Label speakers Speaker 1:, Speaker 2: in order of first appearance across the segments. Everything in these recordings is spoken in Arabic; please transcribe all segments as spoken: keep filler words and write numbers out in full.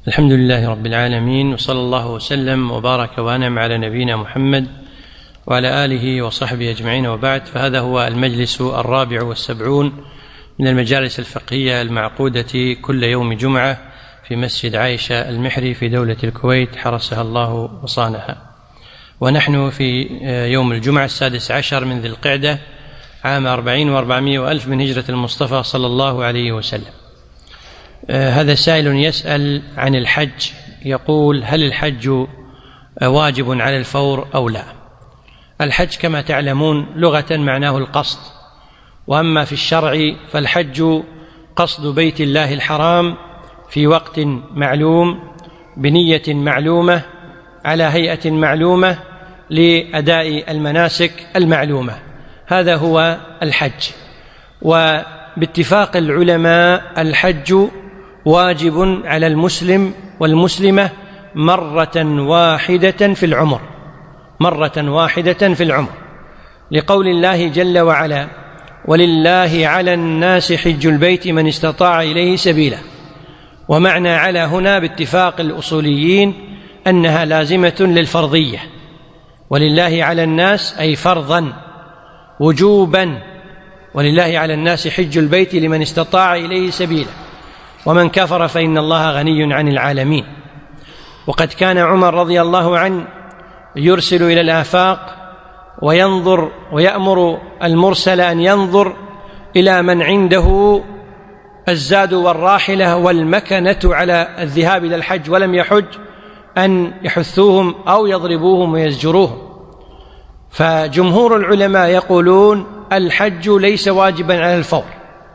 Speaker 1: الحمد لله رب العالمين، وصلى الله وسلم وبارك وانعم على نبينا محمد وعلى آله وصحبه أجمعين، وبعد. فهذا هو المجلس الرابع والسبعون من المجالس الفقهية المعقودة كل يوم جمعة في مسجد عائشة المحري في دولة الكويت حرسها الله وصانها. ونحن في يوم الجمعة السادس عشر من ذي القعدة عام أربعين وأربعمائة وألف من هجرة المصطفى صلى الله عليه وسلم. هذا سائل يسأل عن الحج، يقول: هل الحج واجب على الفور أو لا؟ الحج كما تعلمون لغة معناه القصد، وأما في الشرع فالحج قصد بيت الله الحرام في وقت معلوم بنية معلومة على هيئة معلومة لأداء المناسك المعلومة، هذا هو الحج. وباتفاق العلماء الحج واجب على المسلم والمسلمة مرة واحدة في العمر، مرة واحدة في العمر، لقول الله جل وعلا: ولله على الناس حج البيت من استطاع إليه سبيلا. ومعنى على هنا باتفاق الأصوليين أنها لازمة للفرضية، ولله على الناس أي فرضا وجوبا، ولله على الناس حج البيت لمن استطاع إليه سبيلا، ومن كفر فإن الله غني عن العالمين. وقد كان عمر رضي الله عنه يرسل إلى الآفاق وينظر ويأمر المرسل أن ينظر إلى من عنده الزاد والراحلة والمكنة على الذهاب إلى الحج ولم يحج أن يحثوهم أو يضربوهم ويزجروهم. فجمهور العلماء يقولون الحج ليس واجبا على الفور،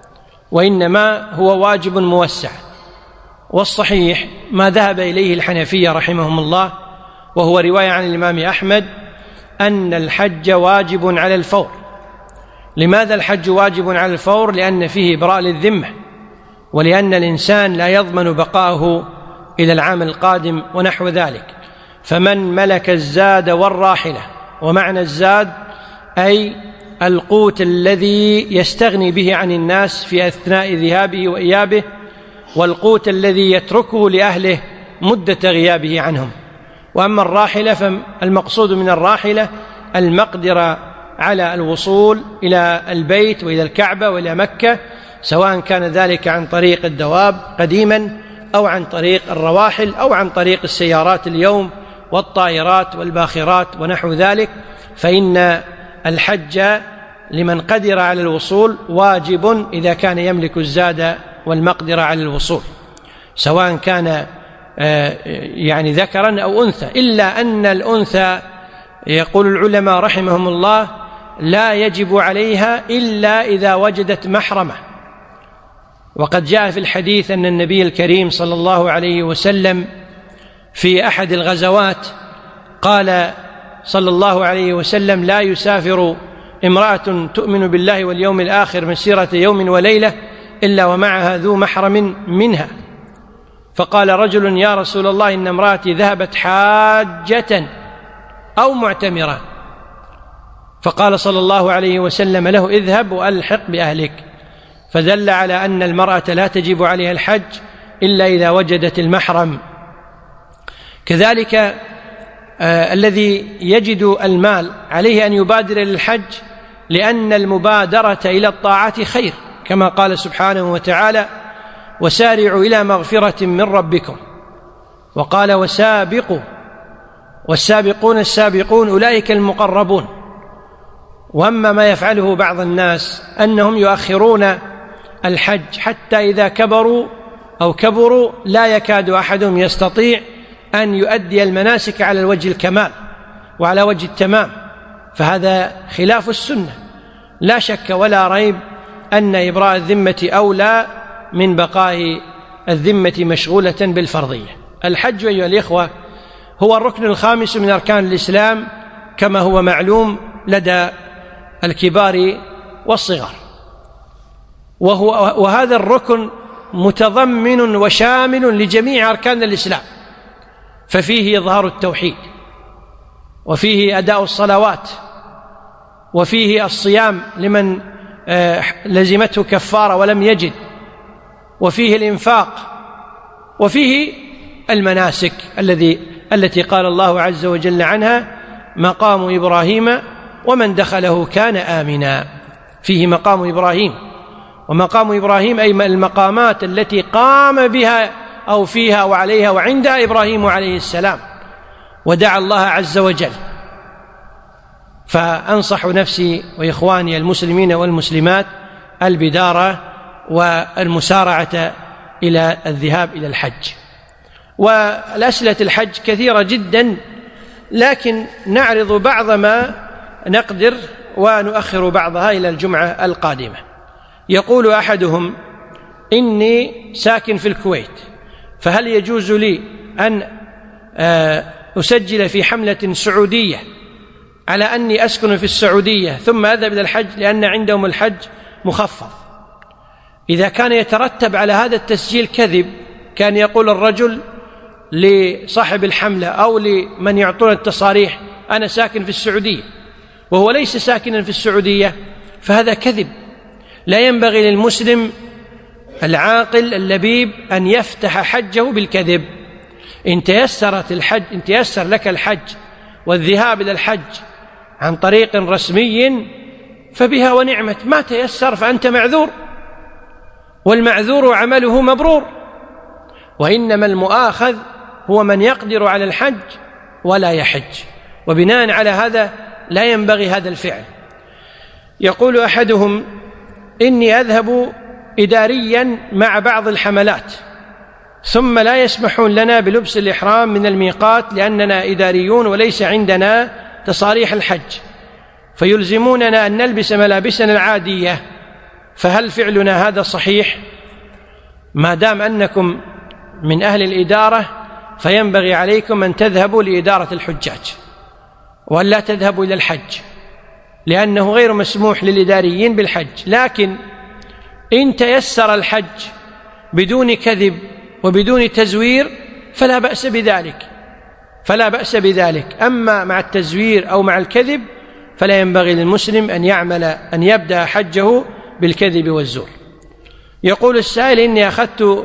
Speaker 1: وإنما هو واجب موسع. والصحيح ما ذهب إليه الحنفية رحمهم الله، وهو رواية عن الإمام أحمد، أن الحج واجب على الفور. لماذا الحج واجب على الفور؟ لأن فيه إبراء للذمة، ولأن الإنسان لا يضمن بقاءه إلى العام القادم ونحو ذلك. فمن ملك الزاد والراحلة، ومعنى الزاد أي القوت الذي يستغني به عن الناس في أثناء ذهابه وإيابه، والقوت الذي يتركه لأهله مدة غيابه عنهم. وأما الراحلة فالمقصود من الراحلة المقدرة على الوصول إلى البيت وإلى الكعبة وإلى مكة، سواء كان ذلك عن طريق الدواب قديما أو عن طريق الرواحل أو عن طريق السيارات اليوم والطائرات والباخرات ونحو ذلك. فإن الحج لمن قدر على الوصول واجب إذا كان يملك الزاد والمقدرة على الوصول، سواء كان يعني ذكرا أو أنثى، إلا أن الأنثى يقول العلماء رحمهم الله لا يجب عليها إلا إذا وجدت محرمة. وقد جاء في الحديث أن النبي الكريم صلى الله عليه وسلم في أحد الغزوات قال صلى الله عليه وسلم: لا يسافر امرأة تؤمن بالله واليوم الآخر مسيرة يوم وليلة إلا ومعها ذو محرم منها. فقال رجل: يا رسول الله، إن امرأتي ذهبت حاجة أو معتمرة. فقال صلى الله عليه وسلم له: اذهب وألحق بأهلك. فدل على أن المرأة لا تجب عليها الحج إلا إذا وجدت المحرم. كذلك آه الذي يجد المال عليه أن يبادر للحج، لأن المبادرة إلى الطاعات خير، كما قال سبحانه وتعالى: وسارعوا إلى مغفرة من ربكم. وقال: وسابقوا، والسابقون السابقون أولئك المقربون. وأما ما يفعله بعض الناس أنهم يؤخرون الحج حتى إذا كبروا أو كبروا لا يكاد أحدهم يستطيع أن يؤدي المناسك على الوجه الكمال وعلى وجه التمام، فهذا خلاف السنة. لا شك ولا ريب أن إبراء الذمة أولى من بقاء الذمة مشغولة بالفرضية. الحج أيها الإخوة هو الركن الخامس من أركان الإسلام، كما هو معلوم لدى الكبار والصغار، وهو وهذا الركن متضمن وشامل لجميع أركان الإسلام، ففيه إظهار التوحيد، وفيه أداء الصلوات، وفيه الصيام لمن لزمته كفارة ولم يجد، وفيه الإنفاق، وفيه المناسك الذي التي قال الله عز وجل عنها مقام إبراهيم ومن دخله كان آمنا. فيه مقام إبراهيم، ومقام إبراهيم أي المقامات التي قام بها أو فيها وعليها وعندها إبراهيم عليه السلام ودعا الله عز وجل. فأنصح نفسي وإخواني المسلمين والمسلمات البدارة والمسارعة إلى الذهاب إلى الحج. والأسئلة الحج كثيرة جدا، لكن نعرض بعض ما نقدر ونؤخر بعضها إلى الجمعة القادمة. يقول أحدهم: إني ساكن في الكويت، فهل يجوز لي أن أسجل في حملة سعودية على أني أسكن في السعودية ثم أذهب إلى الحج لأن عندهم الحج مخفض؟ إذا كان يترتب على هذا التسجيل كذب، كان يقول الرجل لصاحب الحملة أو لمن يعطون التصاريح أنا ساكن في السعودية وهو ليس ساكنا في السعودية، فهذا كذب. لا ينبغي للمسلم العاقل اللبيب أن يفتح حجه بالكذب. إن تيسرت الحج إن تيسر لك الحج والذهاب إلى الحج عن طريق رسمي فبها ونعمت، ما تيسر فأنت معذور، والمعذور عمله مبرور. وإنما المؤاخذ هو من يقدر على الحج ولا يحج، وبناء على هذا لا ينبغي هذا الفعل. يقول أحدهم: إني أذهب إداريا مع بعض الحملات ثم لا يسمحون لنا بلبس الإحرام من الميقات لأننا إداريون وليس عندنا تصاريح الحج، فيلزموننا أن نلبس ملابسنا العادية، فهل فعلنا هذا صحيح؟ ما دام أنكم من أهل الإدارة فينبغي عليكم أن تذهبوا لإدارة الحجاج ولا تذهبوا إلى الحج، لأنه غير مسموح للإداريين بالحج. لكن إن تيسر الحج بدون كذب وبدون تزوير فلا بأس بذلك فلا بأس بذلك أما مع التزوير أو مع الكذب فلا ينبغي للمسلم أن يعمل أن يبدأ حجه بالكذب والزور. يقول السائل: إني أخذت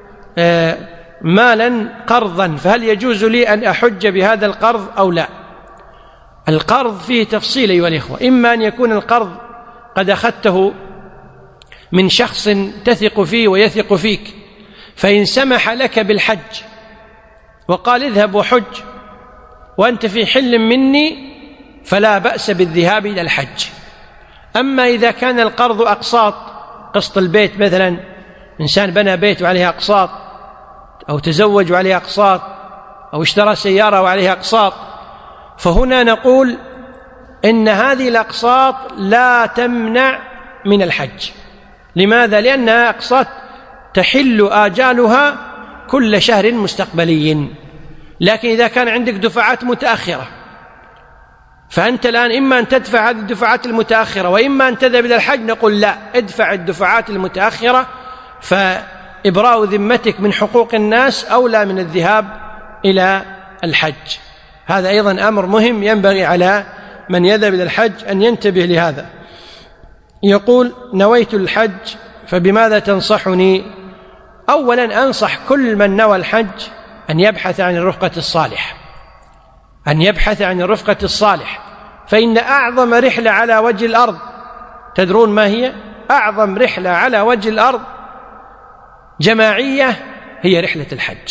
Speaker 1: مالا قرضا، فهل يجوز لي أن أحج بهذا القرض أو لا؟ القرض فيه تفصيل أيها الإخوة، إما أن يكون القرض قد أخذته من شخص تثق فيه ويثق فيك، فإن سمح لك بالحج وقال اذهب وحج وأنت في حل مني فلا بأس بالذهاب إلى الحج. أما إذا كان القرض أقساط، قسط البيت مثلا، إنسان بنى بيت وعليه أقساط، أو تزوج وعليه أقساط، أو اشترى سيارة وعليها أقساط، فهنا نقول إن هذه الأقساط لا تمنع من الحج. لماذا؟ لأنها أقساط تحل آجالها كل شهر مستقبلي. لكن إذا كان عندك دفعات متأخرة فأنت الآن إما أن تدفع هذه الدفعات المتأخرة وإما أن تذهب إلى الحج، نقول لا، ادفع الدفعات المتأخرة، فإبراء ذمتك من حقوق الناس أولى من الذهاب إلى الحج. هذا أيضا أمر مهم ينبغي على من يذهب إلى الحج أن ينتبه لهذا. يقول: نويت الحج فبماذا تنصحني؟ أولا أنصح كل من نوى الحج أن يبحث عن الرفقة الصالحة أن يبحث عن الرفقة الصالحة فإن أعظم رحلة على وجه الأرض، تدرون ما هي؟ أعظم رحلة على وجه الأرض جماعية هي رحلة الحج.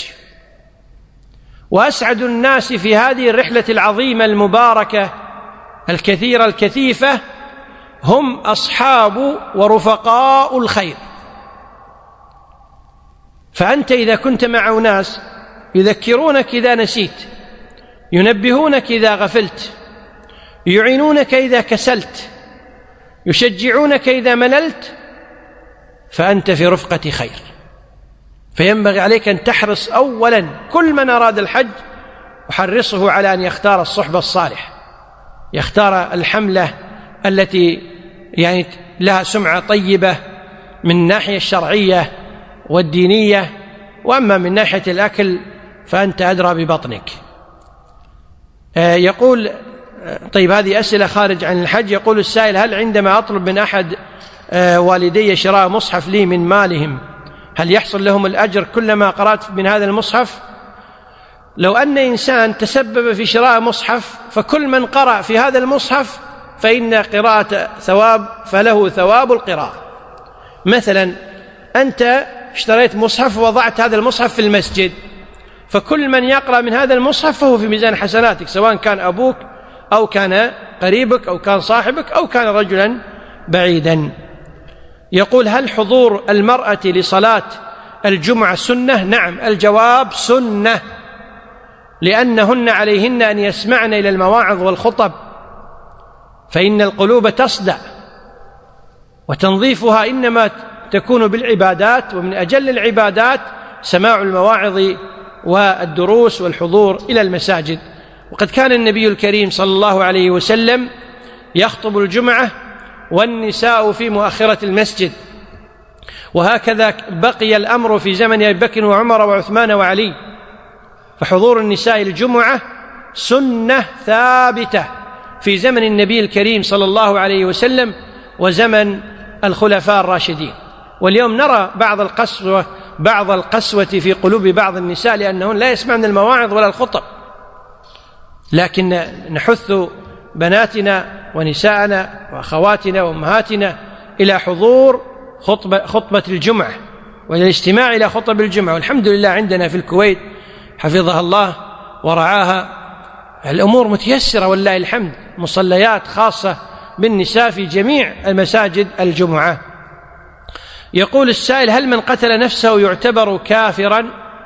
Speaker 1: وأسعد الناس في هذه الرحلة العظيمة المباركة الكثيرة الكثيفة هم أصحاب ورفقاء الخير. فأنت إذا كنت مع ناس يذكرونك إذا نسيت، ينبهونك إذا غفلت، يعينونك إذا كسلت، يشجعونك إذا مللت، فأنت في رفقة خير. فينبغي عليك أن تحرص أولا كل من أراد الحج وحرصه على أن يختار الصحبة الصالح، يختار الحملة التي يعني لها سمعة طيبة من الناحية الشرعية والدينية، وأما من ناحية الأكل فأنت أدرى ببطنك. يقول: طيب هذه أسئلة خارج عن الحج. يقول السائل: هل عندما أطلب من أحد والدي شراء مصحف لي من مالهم هل يحصل لهم الأجر كلما قرأت من هذا المصحف؟ لو أن إنسان تسبب في شراء مصحف فكل من قرأ في هذا المصحف فإن قراءة ثواب فله ثواب القراءة. مثلا أنت اشتريت مصحف ووضعت هذا المصحف في المسجد، فكل من يقرأ من هذا المصحف فهو في ميزان حسناتك، سواء كان أبوك أو كان قريبك أو كان صاحبك أو كان رجلا بعيدا. يقول: هل حضور المرأة لصلاة الجمعة سنة؟ نعم، الجواب سنة، لأنهن عليهن أن يسمعن إلى المواعظ والخطب، فإن القلوب تصدع، وتنظيفها إنما تكون بالعبادات، ومن أجل العبادات سماع المواعظ والدروس والحضور إلى المساجد. وقد كان النبي الكريم صلى الله عليه وسلم يخطب الجمعة والنساء في مؤخرة المسجد، وهكذا بقي الأمر في زمن أبي بكر وعمر وعثمان وعلي، فحضور النساء الجمعة سنة ثابتة في زمن النبي الكريم صلى الله عليه وسلم وزمن الخلفاء الراشدين. واليوم نرى بعض القسوة بعض القسوة في قلوب بعض النساء لأنهن لا يسمعن المواعظ ولا الخطب، لكن نحث بناتنا ونساءنا وأخواتنا وأمهاتنا إلى حضور خطبة, خطبة الجمعة والاستماع إلى خطب الجمعة. والحمد لله عندنا في الكويت حفظها الله ورعاها الأمور متيسرة والله الحمد، مصليات خاصة بالنساء في جميع المساجد الجمعة. يقول السائل: هل من قتل نفسه يعتبر كافرا؟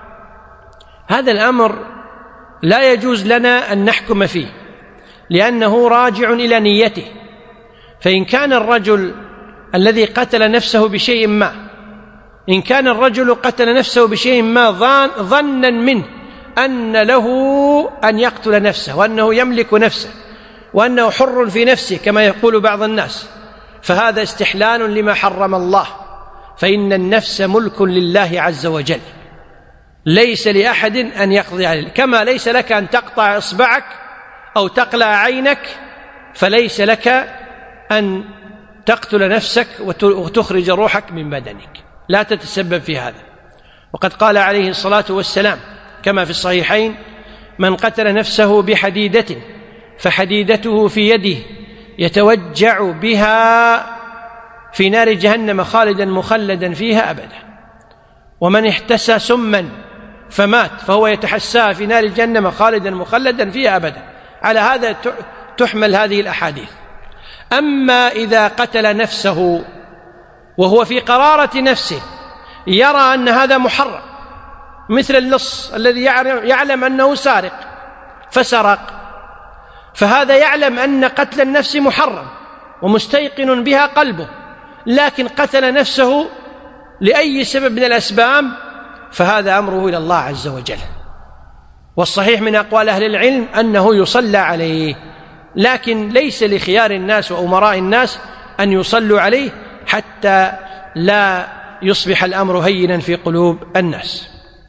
Speaker 1: هذا الأمر لا يجوز لنا أن نحكم فيه، لأنه راجع إلى نيته. فإن كان الرجل الذي قتل نفسه بشيء ما إن كان الرجل قتل نفسه بشيء ما ظنا منه أن له أن يقتل نفسه وأنه يملك نفسه وأنه حر في نفسه كما يقول بعض الناس، فهذا استحلال لما حرم الله، فإن النفس ملك لله عز وجل، ليس لأحد أن يقضي عليه. كما ليس لك أن تقطع إصبعك أو تقلع عينك، فليس لك أن تقتل نفسك وتخرج روحك من بدنك، لا تتسبب في هذا. وقد قال عليه الصلاة والسلام كما في الصحيحين: من قتل نفسه بحديدة فحديدته في يده يتوجع بها في نار جهنم خالدا مخلدا فيها أبدا، ومن احتسى سما فمات فهو يتحساها في نار جهنم خالدا مخلدا فيها أبدا. على هذا تحمل هذه الأحاديث. أما إذا قتل نفسه وهو في قرارة نفسه يرى أن هذا محرم، مثل اللص الذي يعلم أنه سارق فسرق، فهذا يعلم أن قتل النفس محرم ومستيقن بها قلبه، لكن قتل نفسه لأي سبب من الأسباب، فهذا أمره إلى الله عز وجل. والصحيح من أقوال أهل العلم أنه يصلى عليه، لكن ليس لخيار الناس وأمراء الناس أن يصلوا عليه حتى لا يصبح الأمر هينا في قلوب الناس.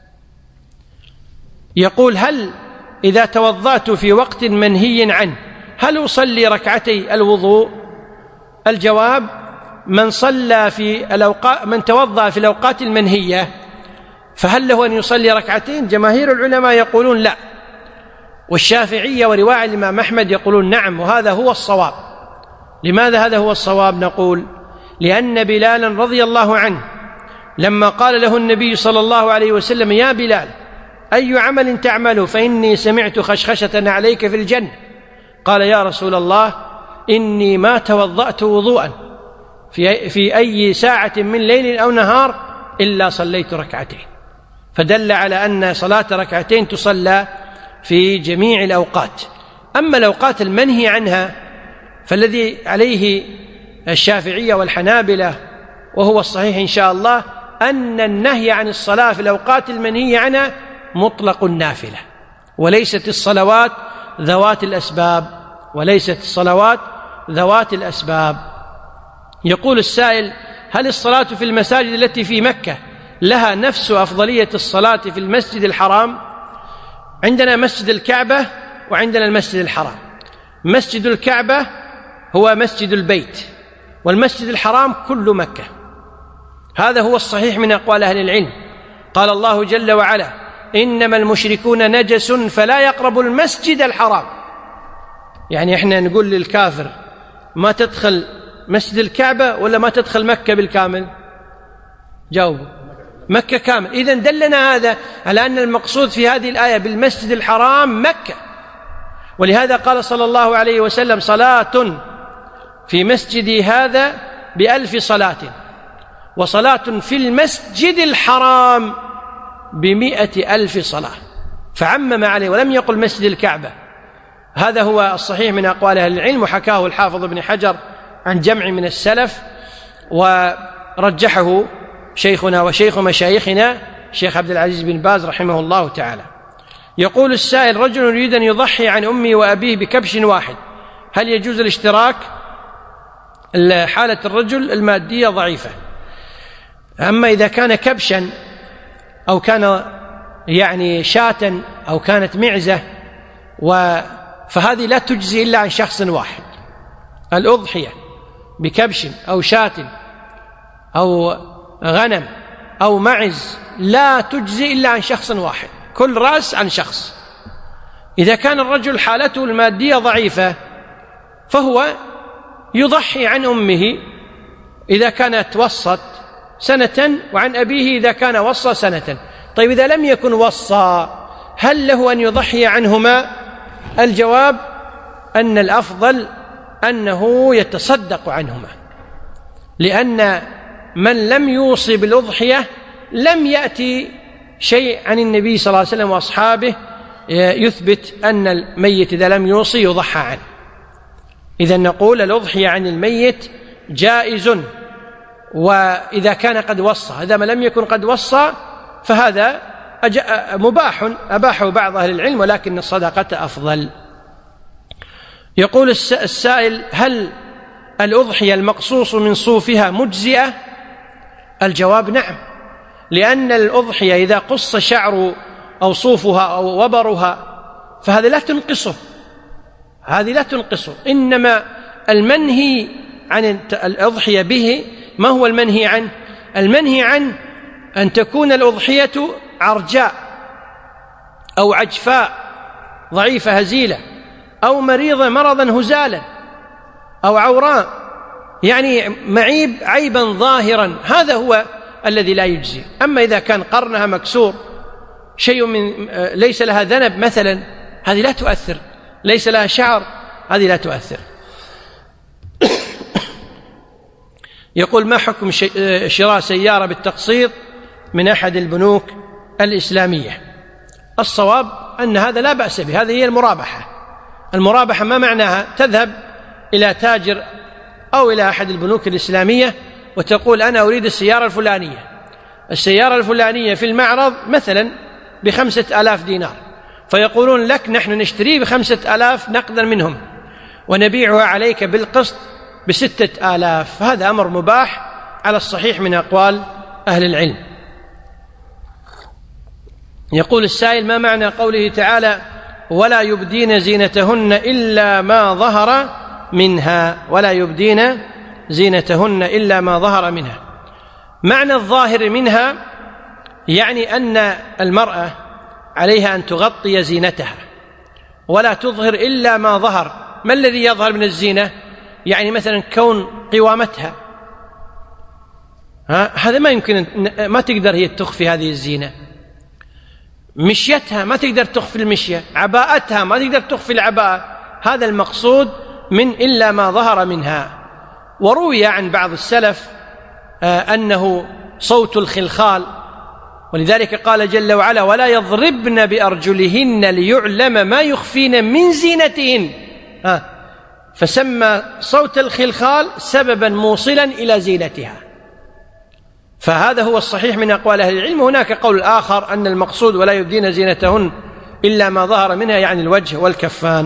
Speaker 1: يقول: هل إذا توضأت في وقت منهي عنه هل أصلي ركعتي الوضوء؟ الجواب: من صلى في الأوقات من توضأ في الأوقات المنهية فهل له أن يصلي ركعتين؟ جماهير العلماء يقولون لا، والشافعية ورواية الإمام أحمد يقولون نعم، وهذا هو الصواب. لماذا هذا هو الصواب؟ نقول: لأن بلالا رضي الله عنه لما قال له النبي صلى الله عليه وسلم: يا بلال أي عمل تعمل فإني سمعت خشخشة عليك في الجنة، قال: يا رسول الله إني ما توضأت وضوءا في, في أي ساعة من ليل أو نهار إلا صليت ركعتين، فدل على أن صلاة ركعتين تصلى في جميع الأوقات. أما الأوقات المنهي عنها فالذي عليه الشافعية والحنابلة وهو الصحيح إن شاء الله أن النهي عن الصلاة في الأوقات المنهي عنها مطلق النافلة، وليست الصلوات ذوات الأسباب وليست الصلوات ذوات الأسباب. يقول السائل: هل الصلاة في المساجد التي في مكة لها نفس أفضلية الصلاة في المسجد الحرام؟ عندنا مسجد الكعبة وعندنا المسجد الحرام. مسجد الكعبة هو مسجد البيت، والمسجد الحرام كل مكة، هذا هو الصحيح من أقوال أهل العلم. قال الله جل وعلا: إنما المشركون نجس فلا يقربوا المسجد الحرام. يعني إحنا نقول للكافر ما تدخل مسجد الكعبة ولا ما تدخل مكة بالكامل؟ جاوبوا. مكة كامل. إذن دلنا هذا على أن المقصود في هذه الآية بالمسجد الحرام مكة. ولهذا قال صلى الله عليه وسلم: صلاة في مسجدي هذا بألف صلاة، وصلاة في المسجد الحرام بمئة ألف صلاة. فعمم عليه ولم يقل مسجد الكعبة. هذا هو الصحيح من أقوال أهل العلم، وحكاه الحافظ ابن حجر عن جمع من السلف، ورجحه شيخنا وشيخ مشايخنا شيخ عبد العزيز بن باز رحمه الله تعالى. يقول السائل: رجل يريد أن يضحي عن أمه وأبيه بكبش واحد، هل يجوز الاشتراك؟ حالة الرجل المادية ضعيفة، أما إذا كان كبشا أو كان يعني شاة أو كانت معزة فهذه لا تجزي إلا عن شخص واحد. الأضحية بكبش أو شاة أو غنم أو معز لا تجزي إلا عن شخص واحد، كل رأس عن شخص. إذا كان الرجل حالته المادية ضعيفة فهو يضحي عن أمه إذا كانت وصت سنة، وعن أبيه إذا كان وصى سنة. طيب إذا لم يكن وصى هل له أن يضحي عنهما؟ الجواب أن الأفضل أنه يتصدق عنهما، لأن من لم يوصي بالأضحية لم يأتي شيء عن النبي صلى الله عليه وسلم وأصحابه يثبت أن الميت إذا لم يوصي يضحى عنه. إذا نقول الأضحية عن الميت جائز، وإذا كان قد وصى. إذا ما لم يكن قد وصى فهذا مباح أباحه بعض أهل العلم، ولكن الصدقة أفضل. يقول السائل: هل الأضحية المقصوص من صوفها مجزئة؟ الجواب نعم، لأن الأضحية إذا قص شعر أو صوفها أو وبرها فهذا لا تنقصه، هذه لا تنقصه. إنما المنهي عن الأضحية به ما هو المنهي عنه؟ المنهي عنه أن تكون الأضحية عرجاء أو عجفاء ضعيفة هزيلة، أو مريضة مرضا هزالا، أو عوراء يعني معيب عيبا ظاهرا، هذا هو الذي لا يجزي. أما إذا كان قرنها مكسور، شيء من ليس لها ذنب مثلا، هذه لا تؤثر. ليس لها شعر، هذه لا تؤثر. يقول: ما حكم شراء سيارة بالتقسيط من أحد البنوك الإسلامية؟ الصواب أن هذا لا بأس به، هذه هي المرابحة. المرابحة ما معناها؟ تذهب إلى تاجر أو إلى أحد البنوك الإسلامية وتقول: أنا أريد السيارة الفلانية، السيارة الفلانية في المعرض مثلا بخمسة آلاف دينار، فيقولون لك: نحن نشتريه بخمسة آلاف نقدا منهم ونبيعها عليك بالقسط بستة آلاف. هذا أمر مباح على الصحيح من أقوال أهل العلم. يقول السائل: ما معنى قوله تعالى: ولا يبدين زينتهن إلا ما ظهر منها؟ ولا يبدين زينتهن إلا ما ظهر منها. معنى الظاهر منها يعني أن المرأة عليها أن تغطي زينتها ولا تظهر إلا ما ظهر. ما الذي يظهر من الزينة؟ يعني مثلا كون قوامتها، ها هذا ما يمكن، ما تقدر هي تخفي هذه الزينة. مشيتها ما تقدر تخفي المشية، عباءتها ما تقدر تخفي العباءة. هذا المقصود من إلا ما ظهر منها. وروي عن بعض السلف أنه صوت الخلخال، ولذلك قال جل وعلا: ولا يضربن بأرجلهن ليعلم ما يخفين من زينتهن. ها فسمى صوت الخلخال سببا موصلا إلى زينتها. فهذا هو الصحيح من أقوال أهل العلم. هناك قول آخر أن المقصود ولا يبدين زينتهن إلا ما ظهر منها، يعني الوجه والكفان.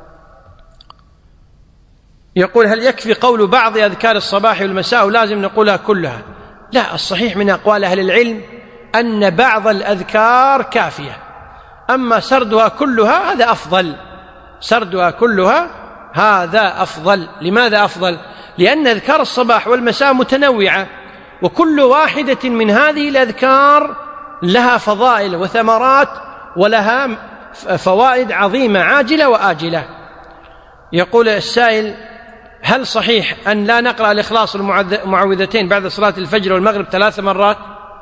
Speaker 1: يقول: هل يكفي قول بعض أذكار الصباح والمساء ولازم نقولها كلها؟ لا، الصحيح من أقوال أهل العلم أن بعض الأذكار كافية، أما سردها كلها هذا أفضل. سردها كلها هذا أفضل. لماذا أفضل؟ لأن أذكار الصباح والمساء متنوعة، وكل واحدة من هذه الأذكار لها فضائل وثمرات ولها فوائد عظيمة عاجلة وآجلة. يقول السائل: هل صحيح أن لا نقرأ الإخلاص والمعوذتين بعد صلاة الفجر والمغرب ثلاث مرات؟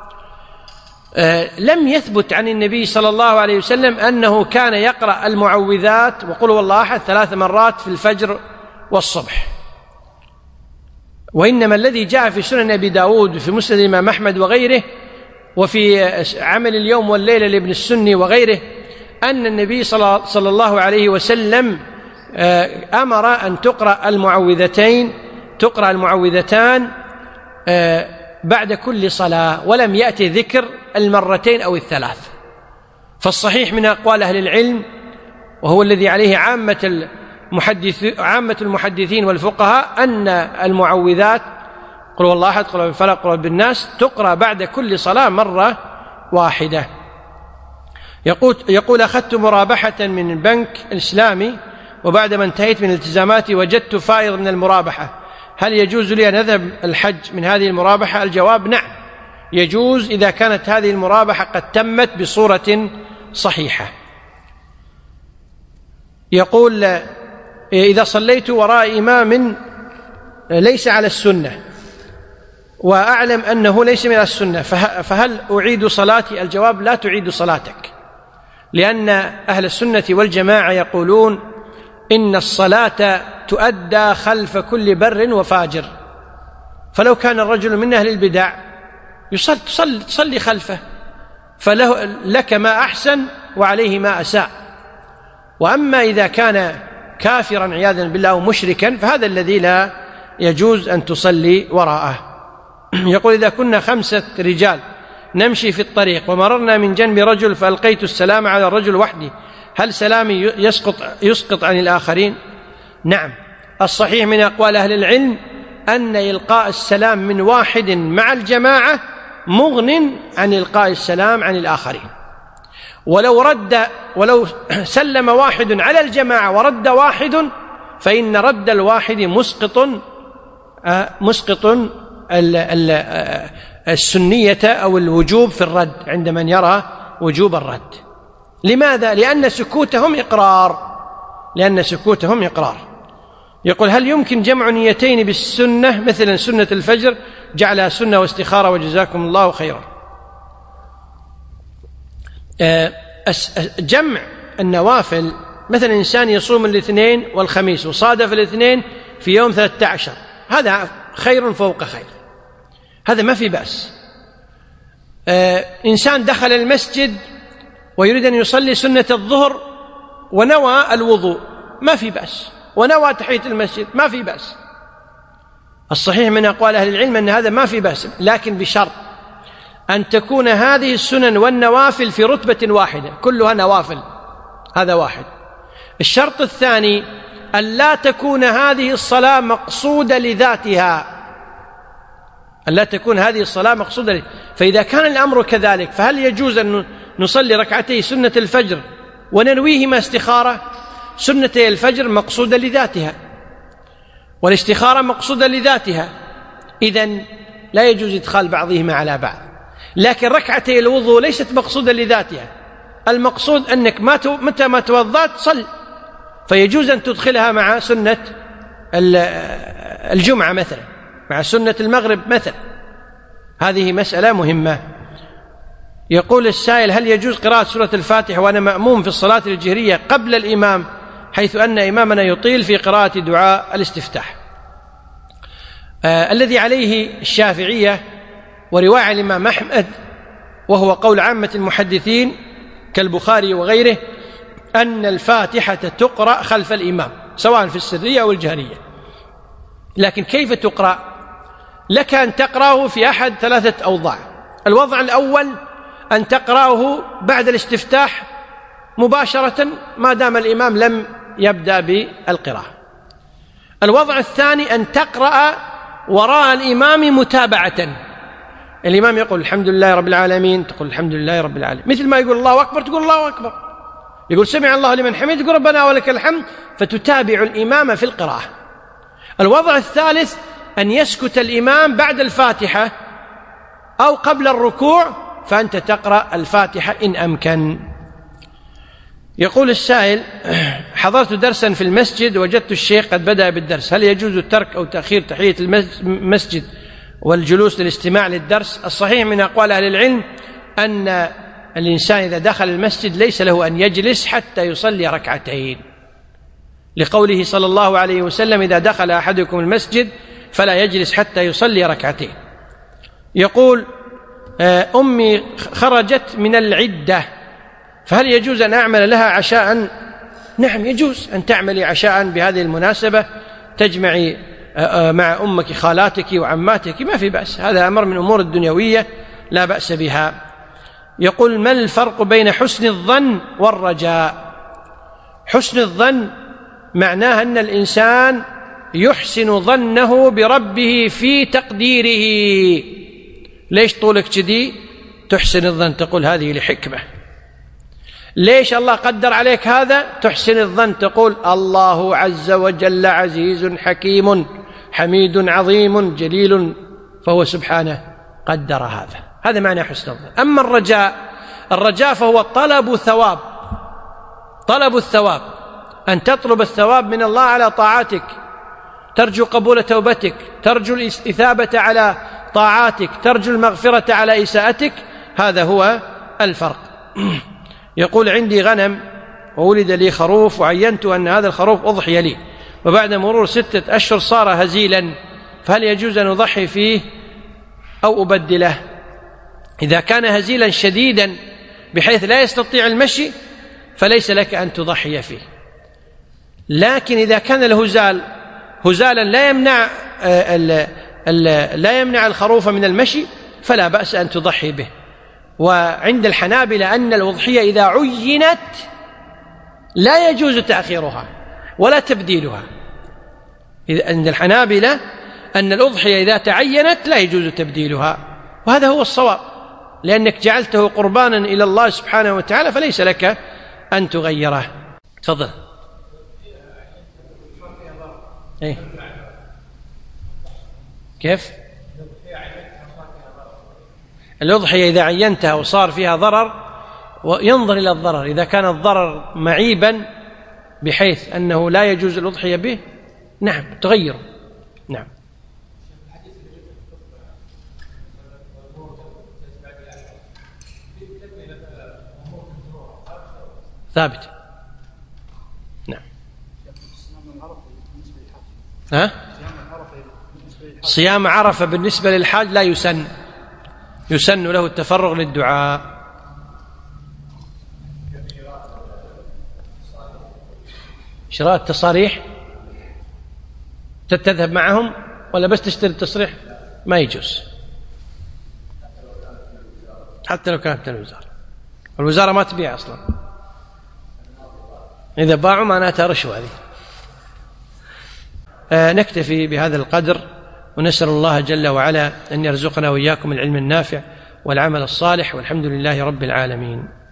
Speaker 1: آه لم يثبت عن النبي صلى الله عليه وسلم أنه كان يقرأ المعوذات وقل هو الله أحد ثلاث مرات في الفجر والصبح، وإنما الذي جاء في سنن أبي داود وفي مسند الإمام أحمد وغيره وفي عمل اليوم والليلة لابن السني وغيره أن النبي صلى الله عليه وسلم أمر أن تقرأ المعوذتين تقرأ المعوذتان بعد كل صلاة، ولم يأتي ذكر المرتين أو الثلاث. فالصحيح من أقوال أهل العلم، وهو الذي عليه عامة المحدث عامة المحدثين والفقهاء، أن المعوذات قل هو الله أحد قل هو بالفلق قل هو بالناس تقرأ بعد كل صلاة مرة واحدة. يقول, يقول أخذت مرابحة من البنك الإسلامي، وبعدما انتهيت من التزاماتي وجدت فائض من المرابحة، هل يجوز لي أن أذهب الحج من هذه المرابحة؟ الجواب: نعم، يجوز إذا كانت هذه المرابحة قد تمت بصورة صحيحة. يقول: إذا صليت وراء إمام ليس على السنة وأعلم أنه ليس من السنة، فهل أعيد صلاتي؟ الجواب: لا تعيد صلاتك، لأن أهل السنة والجماعة يقولون إن الصلاة تؤدى خلف كل بر وفاجر، فلو كان الرجل من أهل البدع يصلي تصلي, تصلي خلفه، فله لك ما أحسن وعليه ما أساء. وأما إذا كان كافرا عياذا بالله أو مشركا فهذا الذي لا يجوز أن تصلي وراءه. يقول: إذا كنا خمسة رجال نمشي في الطريق ومررنا من جنب رجل فألقيت السلام على الرجل وحدي، هل سلامي يسقط, يسقط عن الآخرين؟ نعم، الصحيح من أقوال أهل العلم أن إلقاء السلام من واحد مع الجماعة مغن عن إلقاء السلام عن الآخرين. ولو رد ولو سلم واحد على الجماعة ورد واحد، فإن رد الواحد مسقط مسقط السنية أو الوجوب في الرد عند من يرى وجوب الرد. لماذا؟ لأن سكوتهم إقرار لأن سكوتهم إقرار. يقول: هل يمكن جمع نيتين بالسنة مثلا سنة الفجر جعلها سنة واستخارة وجزاكم الله خيرا؟ جمع النوافل، مثلا إنسان يصوم الاثنين والخميس وصادف الاثنين في يوم ثلاثة عشر، هذا خير فوق خير، هذا ما في بأس. إنسان دخل المسجد ويريد أن يصلي سنة الظهر ونوى الوضوء، ما في بأس، ونوى تحية المسجد، ما في بأس. الصحيح من أقوال أهل العلم أن هذا ما في بأس، لكن بشرط أن تكون هذه السنن والنوافل في رتبة واحدة، كلها نوافل، هذا واحد. الشرط الثاني أن لا تكون هذه الصلاة مقصودة لذاتها، أن لا تكون هذه الصلاة مقصودة لذاتها. فإذا كان الأمر كذلك فهل يجوز أن نصلي ركعتي سنة الفجر وننويهما استخارة؟ سنتي الفجر مقصودة لذاتها والاستخارة مقصودة لذاتها، إذن لا يجوز إدخال بعضهما على بعض. لكن ركعتي الوضوء ليست مقصودة لذاتها، المقصود أنك متى ما توضأت صل، فيجوز أن تدخلها مع سنة الجمعة مثلا، مع سنة المغرب مثلا. هذه مسألة مهمة. يقول السائل: هل يجوز قراءة سورة الفاتحة وأنا مأموم في الصلاة الجهرية قبل الإمام، حيث أن إمامنا يطيل في قراءة دعاء الاستفتاح؟ آه الذي عليه الشافعية ورواية الإمام أحمد، وهو قول عامة المحدثين كالبخاري وغيره، أن الفاتحة تقرأ خلف الإمام سواء في السرية أو الجهرية. لكن كيف تقرأ؟ لك أن تقرأه في أحد ثلاثة أوضاع. الوضع الأول أن تقرأه بعد الاستفتاح مباشرة ما دام الإمام لم يبدأ بالقراءة. الوضع الثاني أن تقرأ وراء الإمام متابعة، الإمام يقول الحمد لله رب العالمين تقول الحمد لله رب العالمين، مثل ما يقول الله أكبر تقول الله أكبر، يقول سمع الله لمن حمده تقول ربنا ولك الحمد، فتتابع الإمام في القراءة. الوضع الثالث أن يسكت الإمام بعد الفاتحة أو قبل الركوع، فأنت تقرأ الفاتحة إن أمكن. يقول السائل: حضرت درسا في المسجد وجدت الشيخ قد بدأ بالدرس، هل يجوز الترك أو تأخير تحية المسجد والجلوس للاستماع للدرس؟ الصحيح من أقوال أهل العلم أن الإنسان إذا دخل المسجد ليس له أن يجلس حتى يصلي ركعتين، لقوله صلى الله عليه وسلم: إذا دخل أحدكم المسجد فلا يجلس حتى يصلي ركعتين. يقول: أمي خرجت من العدة، فهل يجوز أن أعمل لها عشاء؟ نعم، يجوز أن تعملي عشاء بهذه المناسبة، تجمعي مع أمك خالاتك وعماتك، ما في بأس، هذا أمر من أمور الدنيوية لا بأس بها. يقول: ما الفرق بين حسن الظن والرجاء؟ حسن الظن معناه أن الإنسان يحسن ظنه بربه في تقديره. ليش طولك جدي تحسن الظن، تقول هذه لحكمة. ليش الله قدر عليك هذا، تحسن الظن، تقول الله عز وجل عزيز حكيم حميد عظيم جليل، فهو سبحانه قدر هذا. هذا معنى حسن الظن. أما الرجاء، الرجاء فهو طلب ثواب، طلب الثواب، أن تطلب الثواب من الله على طاعاتك، ترجو قبول توبتك، ترجو الإثابة على طاعاتك، ترجو المغفرة على إساءتك، هذا هو الفرق. يقول: عندي غنم وولد لي خروف وعينت أن هذا الخروف أضحي لي، وبعد مرور ستة أشهر صار هزيلا، فهل يجوز أن أضحي فيه أو أبدله؟ إذا كان هزيلا شديدا بحيث لا يستطيع المشي فليس لك أن تضحي فيه، لكن إذا كان الهزال هزالا لا يمنع لا يمنع الخروف من المشي فلا بأس أن تضحي به. وعند الحنابلة أن الأضحية إذا عينت لا يجوز تأخيرها ولا تبديلها. عند الحنابلة أن الأضحية إذا تعينت لا يجوز تبديلها، وهذا هو الصواب، لأنك جعلته قربانا إلى الله سبحانه وتعالى فليس لك أن تغيره. تفضل. إيه؟ كيف؟ الأضحية إذا عينتها وصار فيها ضرر وينظر إلى الضرر، إذا كان الضرر معيبا بحيث أنه لا يجوز الأضحية به نعم تغيره. نعم. ثابت. نعم. ها؟ صيام عرفة بالنسبة للحاج لا يسن، يسن له التفرغ للدعاء. شراء التصاريح تذهب معهم ولا بس تشتري التصريح؟ ما يجوز، حتى لو كانت الوزارة، والوزارة ما تبيع أصلا، إذا باعوا معناتها رشوة هذه. آه نكتفي بهذا القدر، ونسأل الله جل وعلا أن يرزقنا وإياكم العلم النافع والعمل الصالح، والحمد لله رب العالمين.